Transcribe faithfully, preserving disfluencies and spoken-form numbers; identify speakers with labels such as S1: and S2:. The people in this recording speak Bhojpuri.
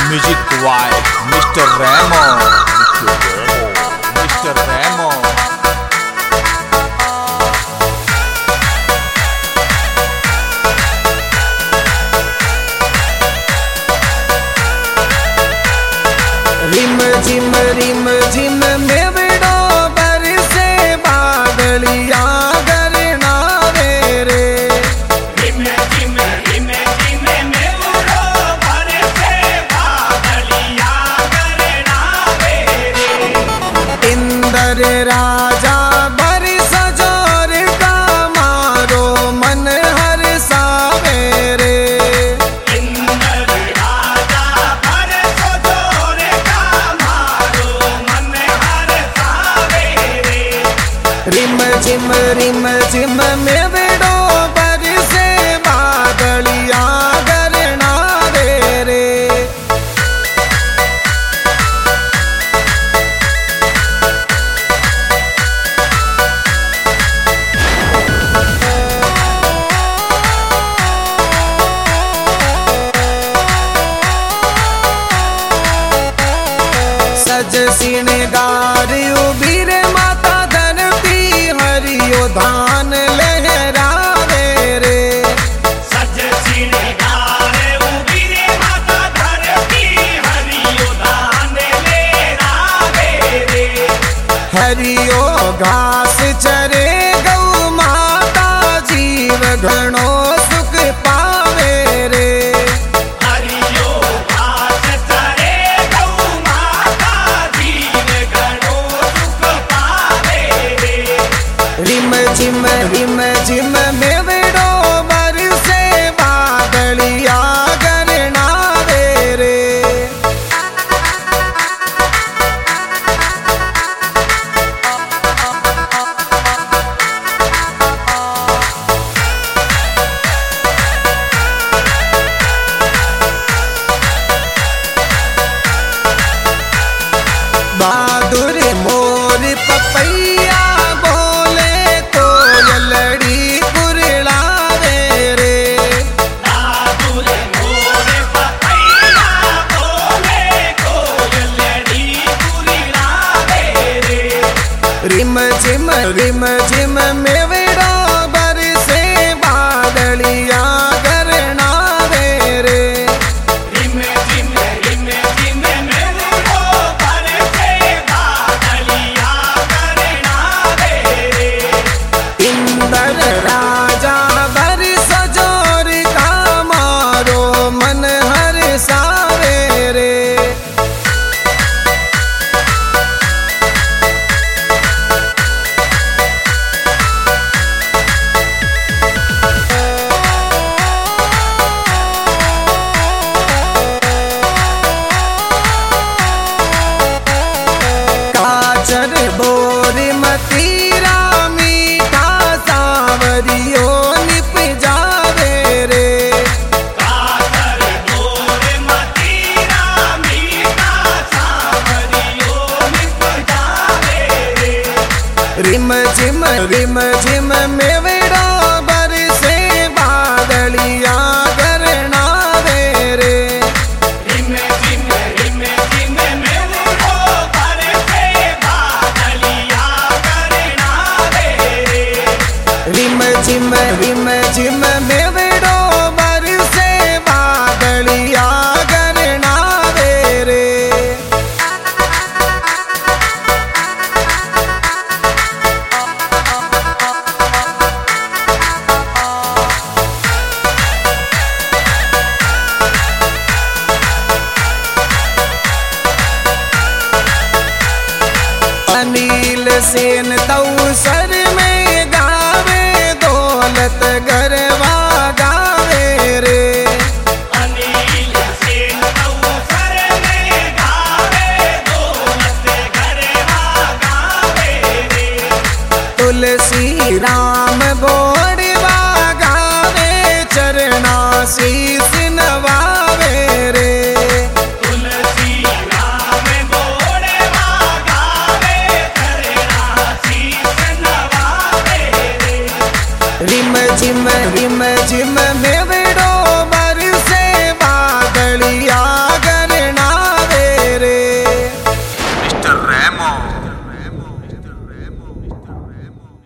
S1: Music by mister Remo. mister Remo.
S2: रिम झिम रिम झिम मेवड़ो बरसे बादलिया गरना वे रे।
S3: रिम झिम रिम झिम मेवड़ो बरसे बादलिया गरना वे रे।
S2: इंद्र राजा बरस जोर का मारो मन हर सावे रे। रिम झिम रिम झिम मेवड़ो बरसे बादलिया गरना वे रे। सज सिणगार उभी रे माता हरियो धान लहरावे रे।
S3: सज सिणगार उभी रे माता धरती हरियो धान लहरावे रे।
S2: हरियो घास चरे गौ माता जीव घणो सुख पावे रे।
S3: हरियो घास चरे गौ माता जीव घणो सुख पावे रे।
S2: रिम झिम रिम झिम मेवड़ो बरसे बादलिया गरना वे रे। बहादुर मोर पपैया बोले कोयलड़ी कुरलावे रे।
S3: बहादुर मोर पपैया बोले कोयलड़ी कुरलावे रे।
S2: रिम झिम रिम झिम मेवड़ो बरसे बादलिया गरना वे रे।
S3: रिम झिम रिम झिम मेवड़ो बरसे बादलिया गरना वे रे।
S2: इंद्र राजा बरस जोर का मारो मन हर सावे रे। काचर बोर मतीरा मीठा सावरियो निप जावे रे।
S3: कातर बोर मतीरा मीठा सावरियो निप जावे रे।
S2: रिम झिम रिम झिम मेवड़ो बरसे बादलिया गरना वे रे।
S3: रिम झिम रिम झिम मेवड़ो बरसे बादलिया गरना वे रे।
S2: रिम झिम रिम झिम मेवड़ो बरसे बादलिया गरना वे रे। अनिल सेन तौसर में गावे दौलत गरवा गावे रे।
S3: अनिल सेन तौसर में गावे दौलत गरवा गावे रे।
S2: तुलसी राम बोड़वा गावे चरना शीस नवावे रे।
S3: तुलसी राम बोड़वा गावे चरना शीस नवावे रे।
S2: रिम झिम रिम झिम में